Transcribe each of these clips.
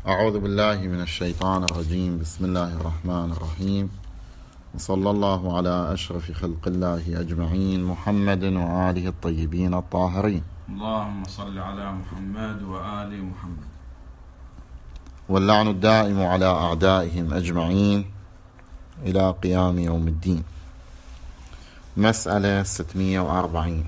أعوذ بالله من الشيطان الرجيم. بسم الله الرحمن الرحيم، وصلى الله على أشرف خلق الله أجمعين، محمد وآله الطيبين الطاهرين. اللهم صل على محمد وآل محمد. واللعن الدائم على أعدائهم أجمعين إلى قيام يوم الدين. مسألة 640.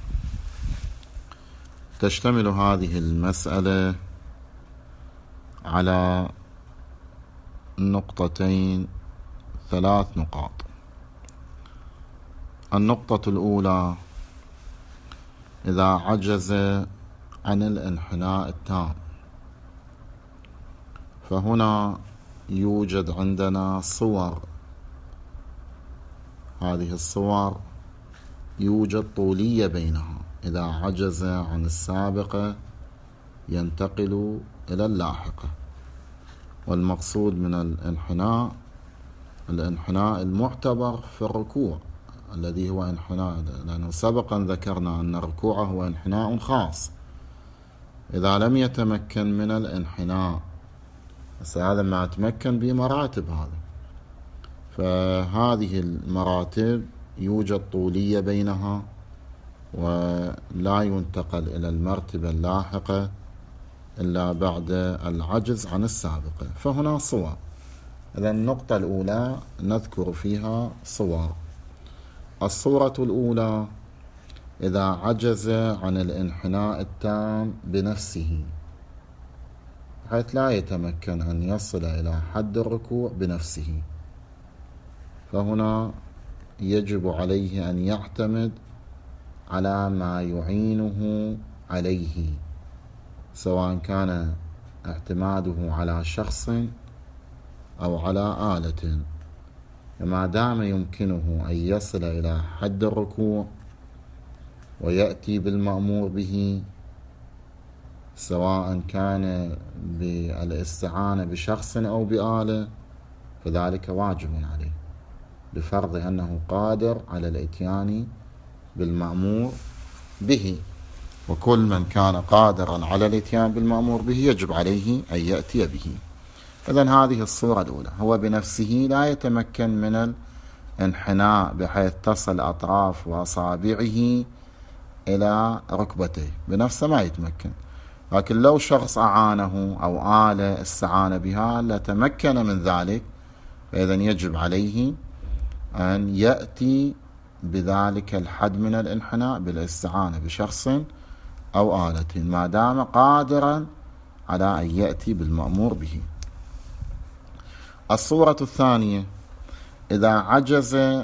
تشتمل هذه المسألة على نقطتين، 3 نقاط. النقطة الأولى: إذا عجز عن الانحناء التام، فهنا يوجد عندنا صور. هذه الصور يوجد طولية بينها. إذا عجز عن السابقة ينتقل إلى اللاحقة، والمقصود من الانحناء المعتبر في الركوع الذي هو انحناء، لأنه سبقا ذكرنا أن الركوع هو انحناء خاص. إذا لم يتمكن من الانحناء، هذا ما يتمكن بمراتب، هذا فهذه المراتب يوجد طولية بينها، ولا ينتقل إلى المرتبة اللاحقة إلا بعد العجز عن السابقة. فهنا صور. إذا النقطة الأولى نذكر فيها صور. الصورة الأولى: إذا عجز عن الانحناء التام بنفسه، حيث لا يتمكن أن يصل إلى حد الركوع بنفسه، فهنا يجب عليه أن يعتمد على ما يعينه عليه، سواء كان اعتماده على شخص أو على آلة. ما دام يمكنه أن يصل إلى حد الركوع ويأتي بالمأمور به، سواء كان بالاستعانة بشخص أو بآلة، فذلك واجب عليه، بفرض أنه قادر على الإتيان بالمأمور به. وكل من كان قادرا على الاتيان بالمأمور به يجب عليه أن يأتي به. إذن هذه الصورة الأولى: هو بنفسه لا يتمكن من الانحناء بحيث تصل أطراف وأصابعه إلى ركبتيه، بنفسه ما يتمكن. لكن لو شخص أعانه أو آلة استعان بها لتمكن من ذلك، فإذن يجب عليه أن يأتي بذلك الحد من الانحناء بالاستعانة بشخص أو آلة، ما دام قادرا على أن يأتي بالمأمور به. الصورة الثانية: إذا عجز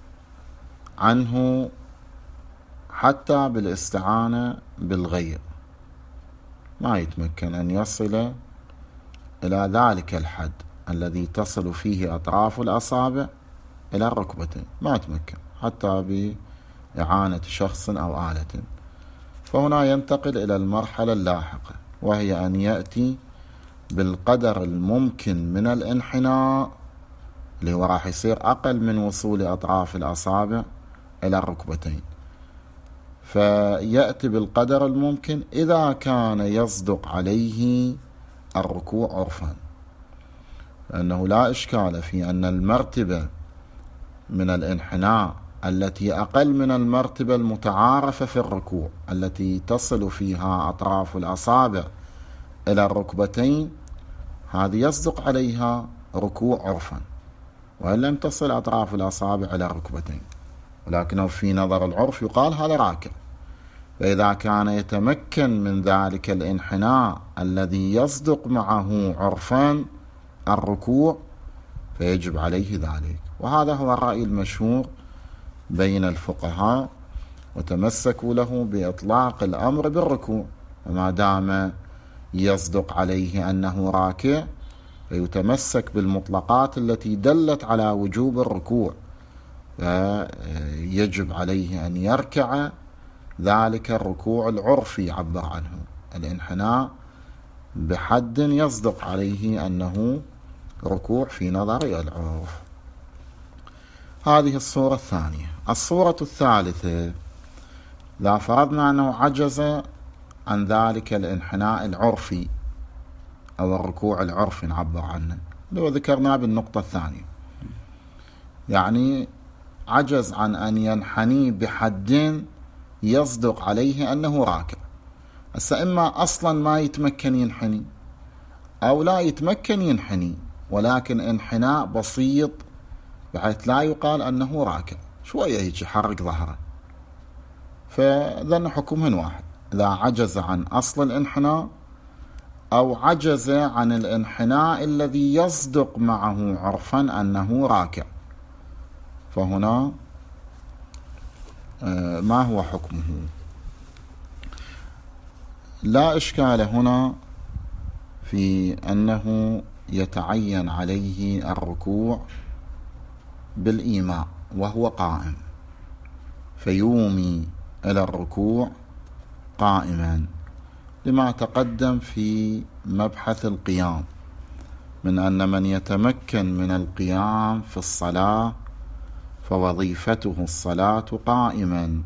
عنه حتى بالاستعانة بالغير، ما يتمكن أن يصل إلى ذلك الحد الذي تصل فيه أطراف الأصابع إلى الركبتين، ما يتمكن حتى بإعانة شخص أو آلة، فهنا ينتقل إلى المرحلة اللاحقة، وهي أن يأتي بالقدر الممكن من الانحناء، اللي هو راح يصير أقل من وصول أطراف الأصابع إلى الركبتين. فيأتي بالقدر الممكن إذا كان يصدق عليه الركوع عرفا، لأنه لا إشكال في أن المرتبة من الانحناء التي أقل من المرتبة المتعارفة في الركوع، التي تصل فيها أطراف الأصابع إلى الركبتين، هذه يصدق عليها ركوع عرفا، وإن لم تصل أطراف الأصابع إلى الركبتين، ولكنه في نظر العرف يقال هذا راكع. فإذا كان يتمكن من ذلك الانحناء الذي يصدق معه عرفا الركوع، فيجب عليه ذلك. وهذا هو الرأي المشهور بين الفقهاء، وتمسكوا له بإطلاق الأمر بالركوع، وما دام يصدق عليه أنه راكع فيتمسك بالمطلقات التي دلت على وجوب الركوع، فيجب عليه أن يركع ذلك الركوع العرفي عبر عنه، الانحناء بحد يصدق عليه أنه ركوع في نظر العرف. هذه الصورة الثانية. الصورة الثالثة: إذا فرضنا أنه عجز عن ذلك الانحناء العرفي أو الركوع العرفي نعبر عنه اللي هو ذكرناه بالنقطة الثانية، يعني عجز عن أن ينحني بحد يصدق عليه أنه راكع. هسه إما أصلا ما يتمكن ينحني أو لا يتمكن ينحني، ولكن انحناء بسيط بحيث لا يقال أنه راكع، شوية هيك يحرك ظهره، فذن حكمهن واحد، إذا عجز عن أصل الانحناء أو عجز عن الانحناء الذي يصدق معه عرفا أنه راكع، فهنا ما هو حكمه؟ لا إشكال هنا في أنه يتعين عليه الركوع بالإيماء وهو قائم، فيومي إلى الركوع قائما، لما تقدم في مبحث القيام من أن من يتمكن من القيام في الصلاة فوظيفته الصلاة قائما،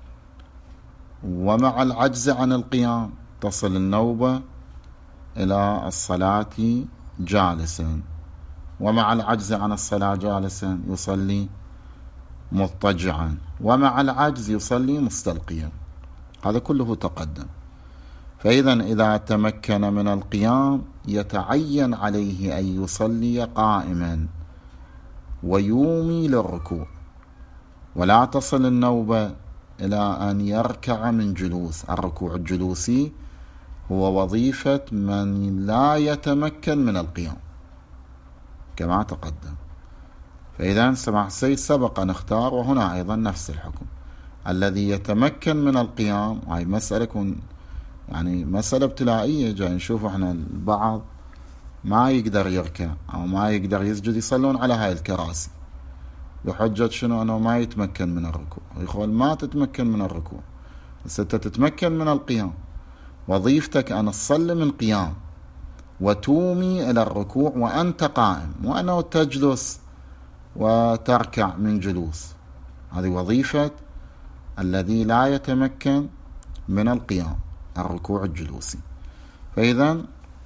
ومع العجز عن القيام تصل النوبة إلى الصلاة جالسا، ومع العجز عن الصلاة جالسا يصلي مضطجعا، ومع العجز يصلي مستلقيا، هذا كله تقدم. فإذا إذا تمكن من القيام يتعين عليه أن يصلي قائما ويومي للركوع، ولا تصل النوبة إلى أن يركع من جلوس. الركوع الجلوسي هو وظيفة من لا يتمكن من القيام كما تقدم. فإذا سماحة السيد سبق أن اختار، وهنا أيضا نفس الحكم، الذي يتمكن من القيام. هاي مسألة يعني مسألة ابتلائية، جاي نشوف احنا البعض ما يقدر يركع أو ما يقدر يسجد، يصلون على هاي الكراسي بحجة شنو؟ أنه ما يتمكن من الركوع. يقول ما تتمكن من الركوع، بس أنت تتمكن من القيام، وظيفتك أن تصلي من قيام وتومي إلى الركوع وأنت قائم، وأنه تجلس وتركع من جلوس. هذه وظيفة الذي لا يتمكن من القيام، الركوع الجلوسي. فإذا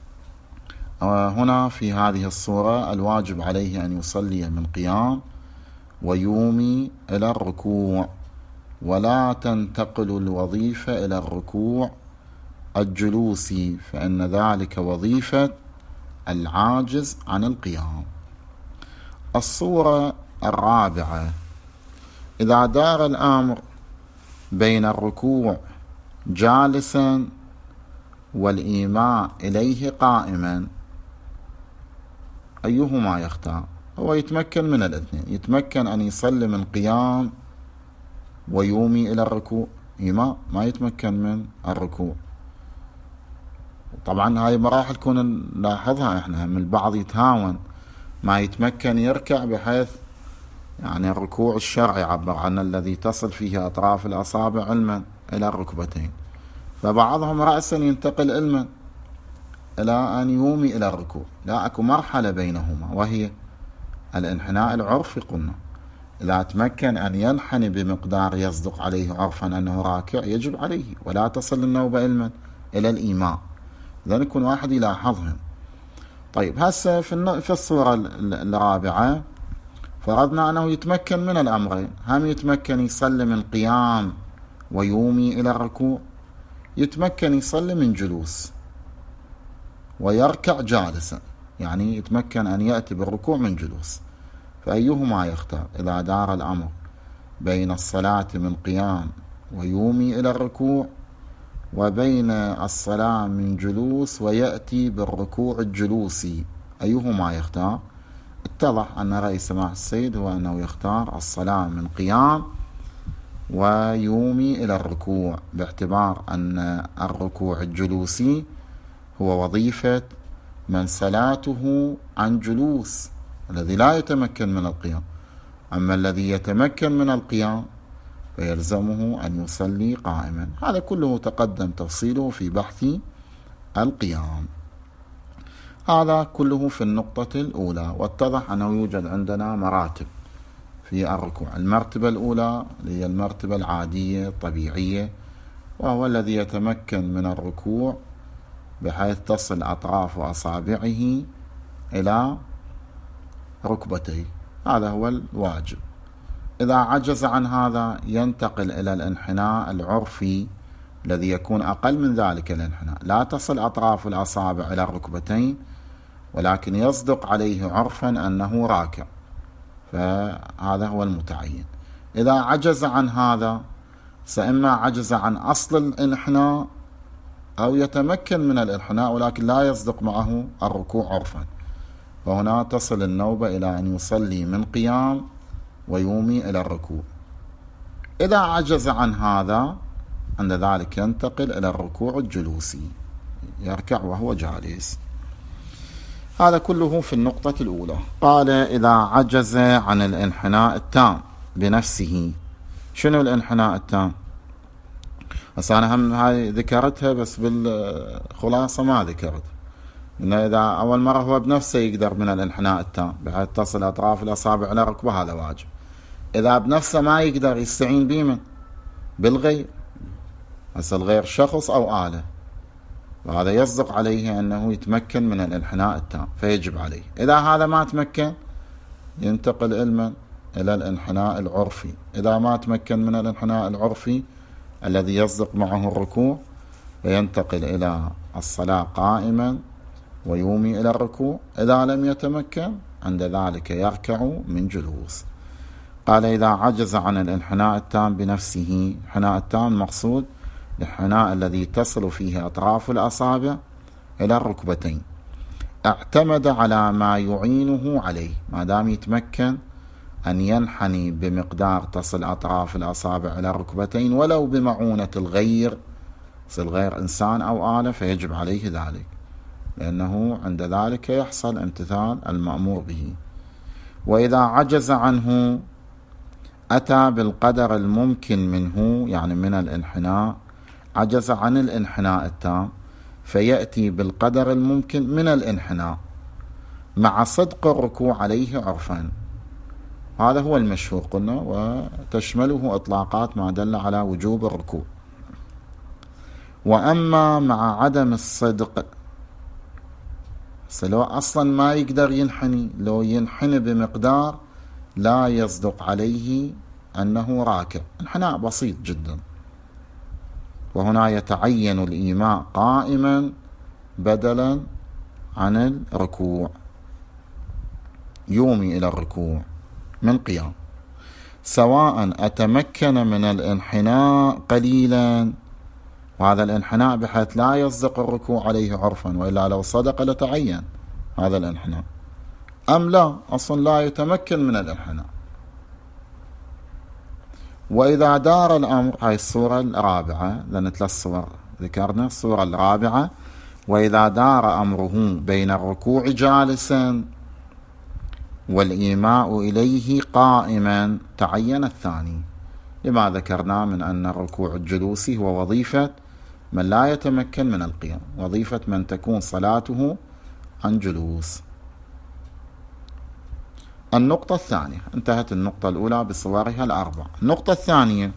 هنا في هذه الصورة الواجب عليه أن يصلي من قيام ويومي إلى الركوع، ولا تنتقل الوظيفة إلى الركوع الجلوسي، فإن ذلك وظيفة العاجز عن القيام. الصورة الرابعة: إذا دار الأمر بين الركوع جالسا والإيماء إليه قائما، أيهما يختار؟ هو يتمكن من الاثنين، يتمكن أن يصلي من قيام ويومي إلى الركوع، إيماء ما يتمكن من الركوع. طبعا هاي مراحل كنا نلاحظها احنا، من البعض يتهاون ما يتمكن يركع بحيث يعني الركوع الشرعي عبر عنه الذي تصل فيه أطراف الأصابع علما إلى الركبتين، فبعضهم رأسا ينتقل علما إلى أن يومي إلى الركوع. لا، أكو مرحلة بينهما وهي الانحناء العرفي. قلنا إذا تمكن أن ينحني بمقدار يصدق عليه عرفا أنه راكع يجب عليه، ولا تصل النوبة علما إلى الإيماء. إذن يكون واحد يلاحظهم. طيب هسه في الصورة الرابعة فرضنا أنه يتمكن من الأمرين، هم يتمكن يصلي من قيام ويومي إلى الركوع، يتمكن يصلي من جلوس ويركع جالسا، يعني يتمكن أن يأتي بالركوع من جلوس. فأيهما يختار إذا دار الأمر بين الصلاة من قيام ويومي إلى الركوع وبين الصلاة من جلوس ويأتي بالركوع الجلوسي؟ أيهما يختار؟ اتضح أن رأي سماحة السيد هو أنه يختار الصلاة من قيام ويومي إلى الركوع، باعتبار أن الركوع الجلوسي هو وظيفة من صلاته عن جلوس، الذي لا يتمكن من القيام. أما الذي يتمكن من القيام فيلزمه أن يصلي قائما. هذا كله تقدم تفصيله في بحث القيام. هذا كله في النقطة الأولى. واتضح أنه يوجد عندنا مراتب في الركوع. المرتبة الأولى هي المرتبة العادية الطبيعية، وهو الذي يتمكن من الركوع بحيث تصل أطراف أصابعه إلى ركبتيه، هذا هو الواجب. إذا عجز عن هذا ينتقل إلى الانحناء العرفي الذي يكون أقل من ذلك الانحناء، لا تصل أطراف الأصابع إلى الركبتين، ولكن يصدق عليه عرفا أنه راكع، فهذا هو المتعين. إذا عجز عن هذا فإما عجز عن أصل الانحناء أو يتمكن من الانحناء ولكن لا يصدق معه الركوع عرفا، وهنا تصل النوبة إلى أن يصلي من قيام ويومي إلى الركوع. إذا عجز عن هذا عند ذلك ينتقل إلى الركوع الجلوسي، يركع وهو جالس. هذا كله في النقطة الأولى. قال إذا عجز عن الانحناء التام بنفسه. شنو الانحناء التام؟ بس أنا هم هاي ذكرتها بس بالخلاصة ما ذكرت إنه إذا أول مرة هو بنفسه يقدر من الانحناء التام بحيث تصل أطراف الأصابع إلى ركبه، هذا واجب. إذا بنفسه ما يقدر يستعين بمن؟ بالغير، هسه الغير شخص أو آلة، وهذا يصدق عليه أنه يتمكن من الانحناء التام فيجب عليه. إذا هذا ما تمكن ينتقل إلى الانحناء العرفي. إذا ما تمكن من الانحناء العرفي الذي يصدق معه الركوع فينتقل إلى الصلاة قائما ويومي إلى الركوع. إذا لم يتمكن عند ذلك يركع من جلوس. قال إذا عجز عن الانحناء التام بنفسه. الانحناء التام مقصود الانحناء الذي تصل فيه أطراف الأصابع إلى الركبتين، اعتمد على ما يعينه عليه، ما دام يتمكن أن ينحني بمقدار تصل أطراف الأصابع إلى الركبتين ولو بمعونة الغير، الغير إنسان أو آلة، فيجب عليه ذلك، لأنه عند ذلك يحصل امتثال المأمور به. وإذا عجز عنه أتى بالقدر الممكن منه، يعني من الانحناء، عجز عن الانحناء التام فيأتي بالقدر الممكن من الانحناء مع صدق الركوع عليه عرفا. هذا هو المشهور قلنا، وتشمله إطلاقات ما دل على وجوب الركوع. وأما مع عدم الصدق، لو أصلا ما يقدر ينحني، لو ينحني بمقدار لا يصدق عليه أنه راكع، انحناء بسيط جدا، وهنا يتعين الإيماء قائما بدلا عن الركوع، يومي إلى الركوع من قيام، سواء أتمكن من الانحناء قليلا، وهذا الانحناء بحيث لا يصدق الركوع عليه عرفا، وإلا لو صدق لتعين هذا الانحناء، أم لا أصلا لا يتمكن من الانحناء. وإذا دار الأمر، هاي الصورة الرابعة، لأن 3 صور ذكرنا، الصورة الرابعة، وإذا دار أمره بين الركوع جالسا والإيماء إليه قائما تعين الثاني، لما ذكرنا من أن الركوع الجلوسي هو وظيفة من لا يتمكن من القيام، وظيفة من تكون صلاته عن جلوس. النقطة الثانية، انتهت النقطة الأولى بصورها ال4. النقطة الثانية،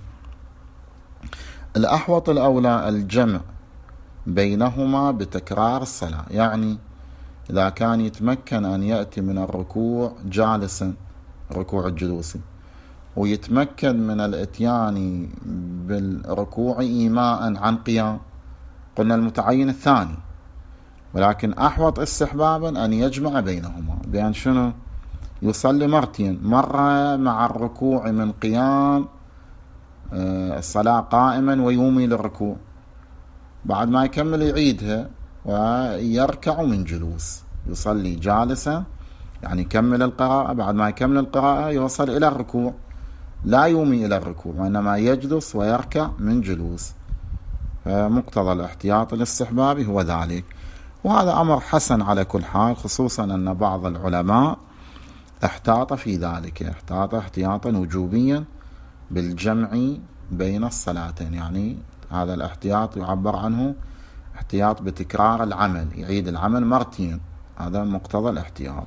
الأحوط الأولى الجمع بينهما بتكرار الصلاة، يعني إذا كان يتمكن أن يأتي من الركوع جالسا، الركوع الجلوسي، ويتمكن من الاتيان بالركوع إيماء عن قيام، قلنا المتعين الثاني، ولكن أحوط استحبابا أن يجمع بينهما، بأن شنو؟ يصلي مرتين، مرة مع الركوع من قيام الصلاة قائما ويومي للركوع، بعد ما يكمل يعيدها ويركع من جلوس، يصلي جالسا يعني يكمل القراءة، بعد ما يكمل القراءة يوصل إلى الركوع، لا يومي إلى الركوع وإنما يجلس ويركع من جلوس. فمقتضى الاحتياط الاستحبابي هو ذلك، وهذا أمر حسن على كل حال، خصوصا أن بعض العلماء احتاط في ذلك، احتاط احتياطا وجوبيا بالجمع بين الصلاتين، يعني هذا الاحتياط يعبر عنه احتياط بتكرار العمل، يعيد العمل مرتين، هذا مقتضى الاحتياط.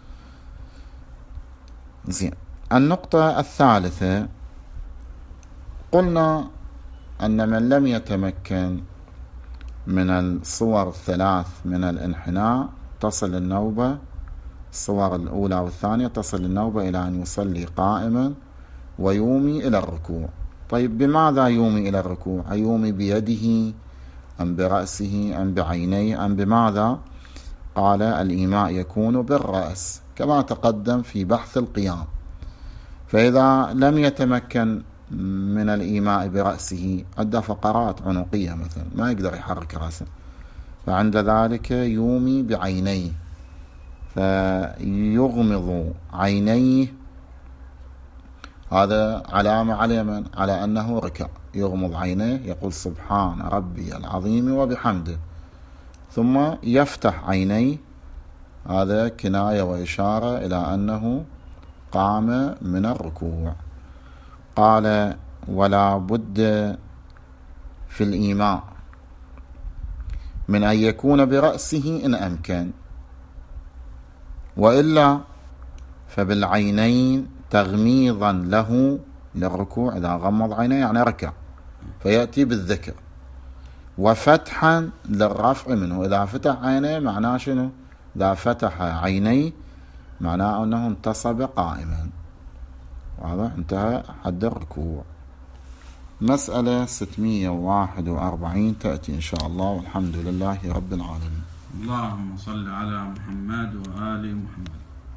زين. النقطة من الصور الثلاث من الانحناء تصل النوبة، الصور الأولى والثانية تصل النوبة إلى أن يصلي قائما ويومي إلى الركوع. طيب بماذا يومي إلى الركوع؟ أيومي بيده أم برأسه أم بعينيه أم بماذا؟ قال الإيماء يكون بالرأس كما تقدم في بحث القيام. فإذا لم يتمكن من الإيماء برأسه، عنده فقرات عنقية مثلا ما يقدر يحرك رأسه، فعند ذلك يومي بعينيه، فيغمض عينيه، هذا علامة على اليمن على أنه ركع، يغمض عينيه يقول سبحان ربي العظيم وبحمده، ثم يفتح عينيه، هذا كناية وإشارة إلى أنه قام من الركوع. قال ولا بد في الإيماء من أن يكون برأسه إن أمكن، وإلا فبالعينين تغميضا له للركوع، إذا غمض عينيه يعني ركع فيأتي بالذكر، وفتحا للرفع منه، إذا فتح عينيه معناه شنو؟ إذا فتح عينيه معناه أنه انتصب قائما، واضح؟ انتهى حد الركوع. مسألة 641 تأتي إن شاء الله، والحمد لله رب العالمين. اللهم صل على محمد وآل محمد.